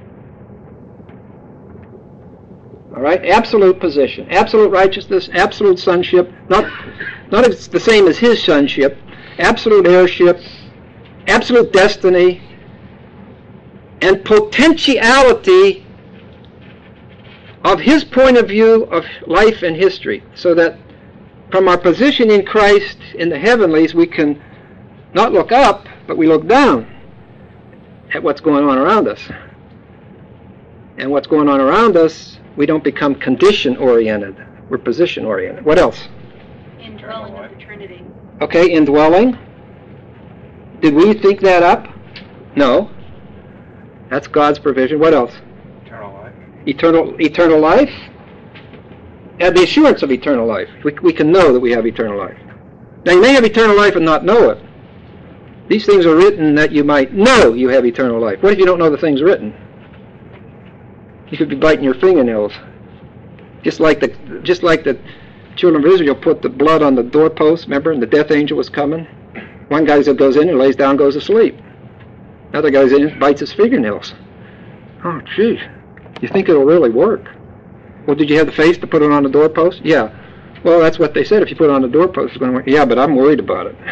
All right, absolute position, absolute righteousness, absolute sonship, not, not it's the same as His sonship, absolute heirship, absolute destiny, and potentiality of His point of view of life and history, so that from our position in Christ in the heavenlies, we can not look up, but we look down at what's going on around us. And what's going on around us, we don't become condition-oriented. We're position-oriented. What else? Indwelling of the Trinity. Okay, indwelling. Did we think that up? No. That's God's provision. What else? Eternal life. Eternal, eternal life. And the assurance of eternal life. We, we can know that we have eternal life. Now, you may have eternal life and not know it. These things are written that you might know you have eternal life. What if you don't know the things written? You could be biting your fingernails. Just like the just like the children of Israel put the blood on the doorpost, remember, and the death angel was coming. One guy goes in and lays down, goes to sleep. Another guy goes in, bites his fingernails. Oh, gee, you think it'll really work? Well, did you have the faith to put it on the doorpost? Yeah. Well, that's what they said. If you put it on the doorpost, it's going to work. Yeah, but I'm worried about it.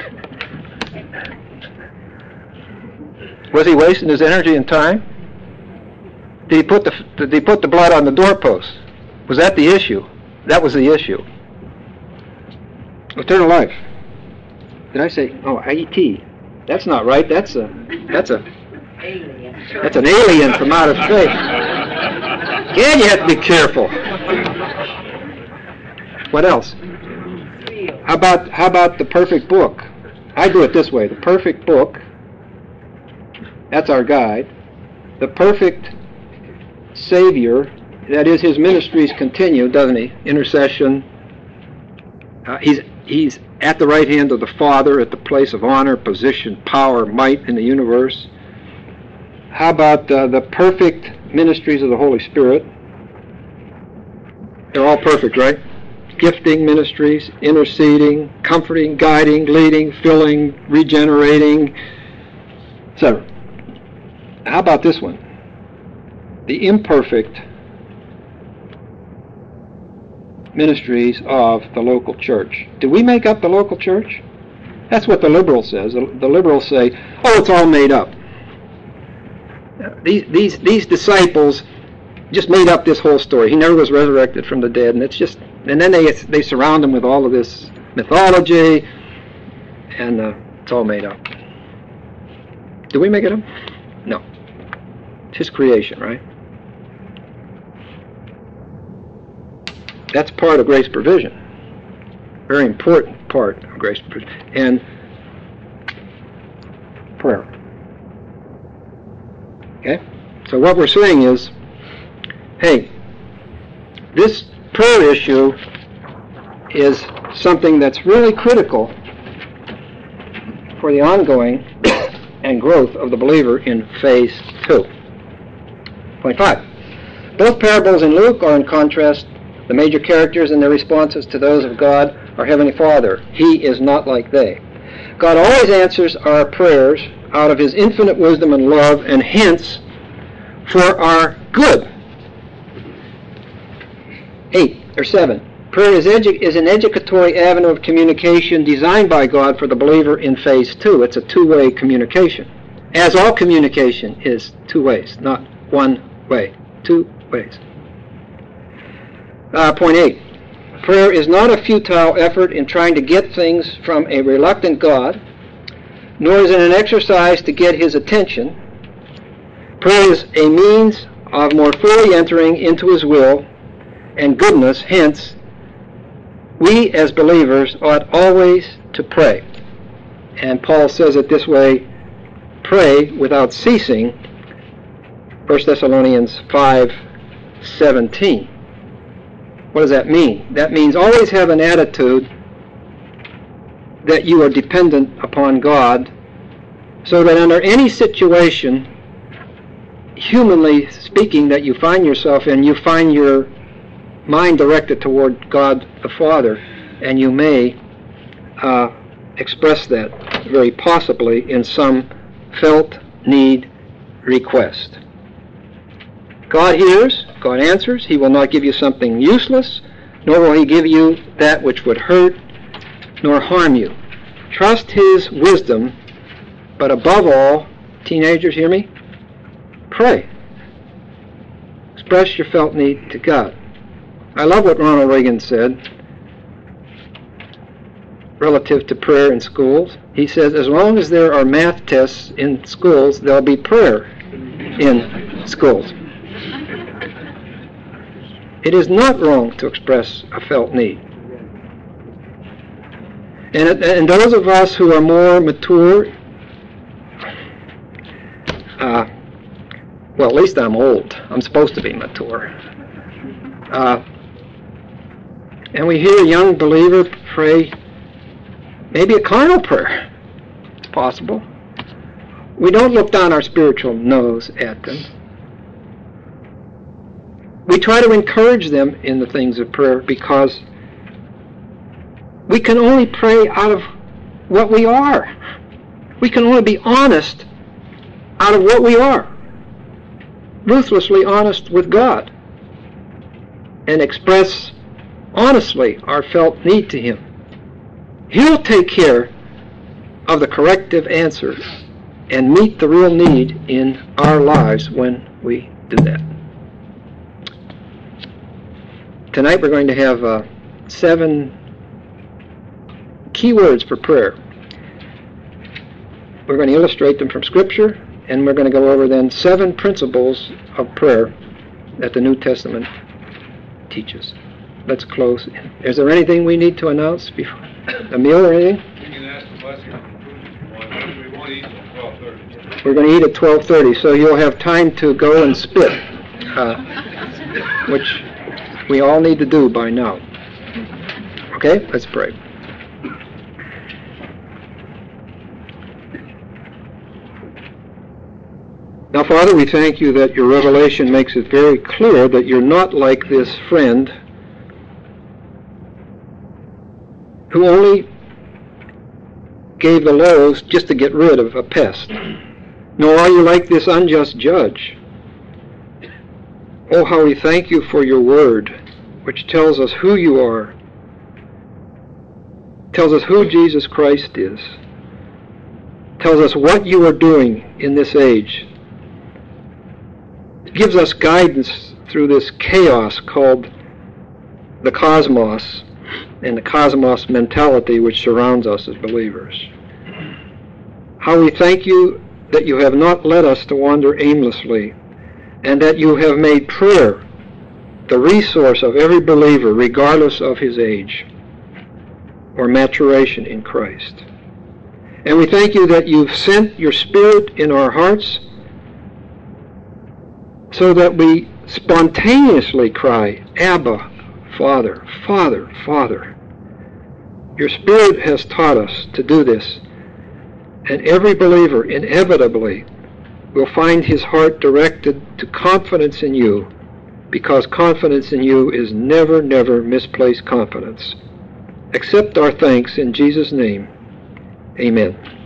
Was he wasting his energy and time? Did he put the did he put the blood on the doorpost? Was that the issue? That was the issue. Eternal life. Did I say? Oh, I T. That's not right. That's a that's a Alien. that's an alien from outer space. Again, you have to be careful. What else? How about how about the perfect book? I do it this way: the perfect book. That's our guide. The perfect Savior, that is, His ministries continue, doesn't He? Intercession. Uh, he's He's at the right hand of the Father, at the place of honor, position, power, might in the universe. How about uh, the perfect ministries of the Holy Spirit? They're all perfect, right? Gifting ministries, interceding, comforting, guiding, leading, filling, regenerating, et cetera. How about this one? The imperfect ministries of the local church. Did we make up the local church? That's what the liberal says. The, the liberals say, oh, it's all made up. These, these, these disciples just made up this whole story. He never was resurrected from the dead, and it's just, and then they they surround him with all of this mythology, and uh, it's all made up. Did we make it up? No. It's His creation, right? That's part of grace provision. Very important part of grace provision. And prayer. Okay? So what we're saying is, hey, this prayer issue is something that's really critical for the ongoing and growth of the believer in phase two. Point five. Both parables in Luke are in contrast. The major characters and their responses to those of God are Heavenly Father. He is not like they. God always answers our prayers out of His infinite wisdom and love, and hence for our good. Eight or seven. Prayer is, edu- is an educatory avenue of communication designed by God for the believer in phase two. It's a two-way communication. As all communication is two ways, not one way. Two ways. Uh, point eight. Prayer is not a futile effort in trying to get things from a reluctant God, nor is it an exercise to get His attention. Prayer is a means of more fully entering into His will and goodness. Hence, we as believers ought always to pray. And Paul says it this way, pray without ceasing, First Thessalonians five seventeen. What does that mean? That means always have an attitude that you are dependent upon God, so that under any situation, humanly speaking, that you find yourself in, you find your mind directed toward God the Father, and you may uh, express that very possibly in some felt need request. God hears, God answers. He will not give you something useless, nor will He give you that which would hurt nor harm you. Trust His wisdom, but above all, teenagers, hear me? Pray. Express your felt need to God. I love what Ronald Reagan said relative to prayer in schools. He says, as long as there are math tests in schools, there'll be prayer in schools. It is not wrong to express a felt need. And, and those of us who are more mature, uh, well, at least I'm old. I'm supposed to be mature. Uh, and we hear a young believer pray maybe a carnal prayer. It's possible. We don't look down our spiritual nose at them. We try to encourage them in the things of prayer, because we can only pray out of what we are. We can only be honest out of what we are. Ruthlessly honest with God. And express honestly our felt need to Him. He'll take care of the corrective answer and meet the real need in our lives when we do that. Tonight we're going to have uh, seven key words for prayer. We're going to illustrate them from Scripture, and we're going to go over then seven principles of prayer that the New Testament teaches. Let's close. Is there anything we need to announce before a meal or anything? You can ask the blessing. We won't eat until twelve thirty. We're going to eat at twelve thirty, so you'll have time to go and spit, uh, which we all need to do by now. Okay, let's pray. Now, Father, we thank you that your revelation makes it very clear that you're not like this friend who only gave the loaves just to get rid of a pest. Nor are you like this unjust judge. Oh, how we thank you for your word, which tells us who you are, tells us who Jesus Christ is, tells us what you are doing in this age. It gives us guidance through this chaos called the cosmos and the cosmos mentality which surrounds us as believers. How we thank you that you have not led us to wander aimlessly, and that you have made prayer the resource of every believer, regardless of his age or maturation in Christ. And we thank you that you've sent your Spirit in our hearts so that we spontaneously cry, Abba, Father, Father, Father. Your Spirit has taught us to do this, and every believer inevitably will find his heart directed to confidence in you, because confidence in you is never, never misplaced confidence. Accept our thanks in Jesus' name. Amen.